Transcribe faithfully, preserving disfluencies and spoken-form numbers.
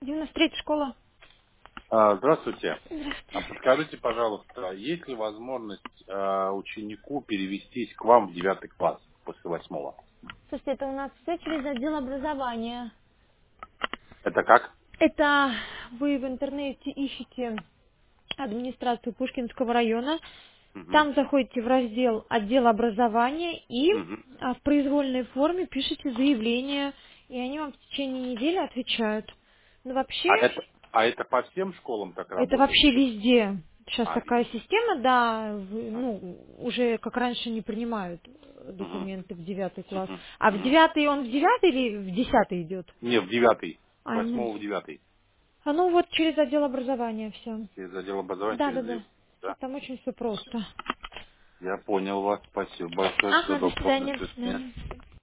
девяносто третья школа. А, Здравствуйте. А Здравствуйте. подскажите, пожалуйста, есть ли возможность а, ученику перевестись к вам в девятый класс после восьмого? Слушайте, это у нас все через отдел образования. Это как? Это вы в интернете ищете администрацию Пушкинского района, Угу. там заходите в раздел отдел образования и Угу. а, в произвольной форме пишете заявление, и они вам в течение недели отвечают. Но А вообще, это, а это по всем школам так это работает? вообще везде. Сейчас А, такая везде. система, да, в- А, ну, уже как раньше не принимают э, Угу. документы в девятый класс. Угу. А в Угу. девятый он в девятый или в десятый идет? Не, в девятый. С А, ну, восьмого в девятый. а ну вот через отдел образования все. Через отдел образования, Да, да, через да. заявление, да? Там очень все просто. Я понял вас. Спасибо большое. Всего Ага, до доброго. До свидания. свидания. Да.